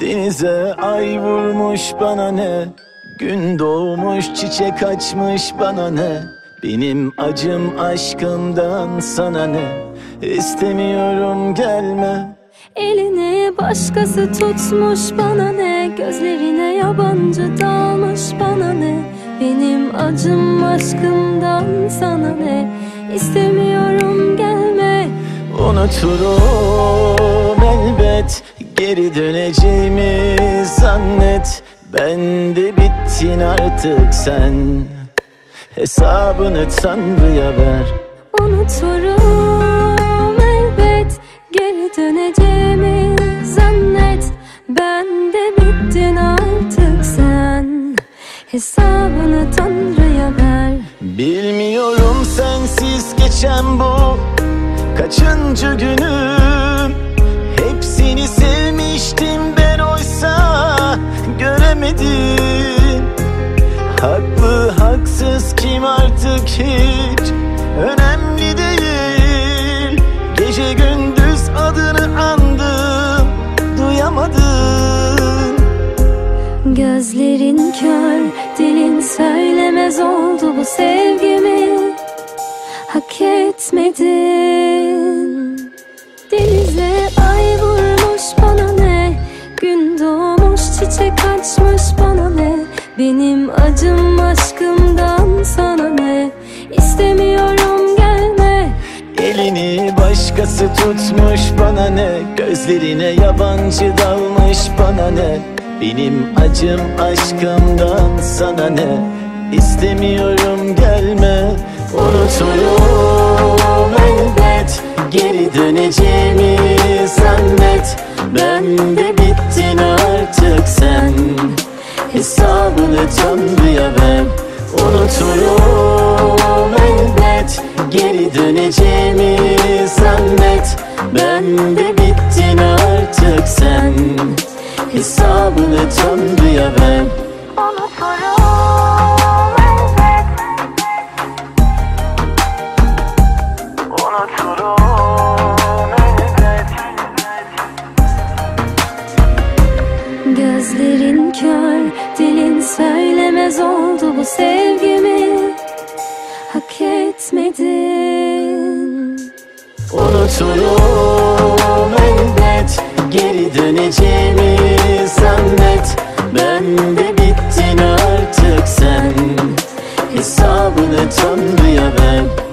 Denize ay vurmuş bana ne, gün doğmuş çiçek açmış bana ne. Benim acım aşkımdan sana ne, istemiyorum gelme. Elini başkası tutmuş bana ne, gözlerine yabancı dalmış bana ne. Benim acım aşkımdan sana ne, istemiyorum gelme. Unuturum elbet, geri döneceğimi zannet. Bende bittin artık sen, hesabını Tanrı'ya ver. Unuturum elbet, geri döneceğimi zannet. Bende bittin artık sen, hesabını Tanrı'ya ver. Bilmiyorum sensiz geçen bu kaçıncı günüm. Hepsini sevmiştim ben, oysa göremedim. Haklı haksız kim artık hiç önemli değil. Gece gündüz adını andım, duyamadın. Gözlerin kör, dilin söylemez oldu bu sevgimi. Hak etmedin. Denize ay vurmuş bana ne, gün doğmuş çiçek açmış bana ne. Benim acım aşkımdan sana ne, istemiyorum gelme. Elini başkası tutmuş bana ne, gözlerine yabancı dalmış bana ne. Benim acım aşkımdan sana ne, istemiyorum gelme. Unuturum elbet, geri döneceğimi zannet. Bende bittin artık sen, hesabını Tanrı'ya ver. Unuturum elbet, geri döneceğimi zannet. Bende bittin artık sen, hesabını Tanrı'ya ver. Gözlerin kör, dilin söylemez oldu bu sevgimi. Hak etmedin. Unuturum elbet, geri döneceğimi zannet. Bende bittin artık sen, hesabını Tanrı'ya ver.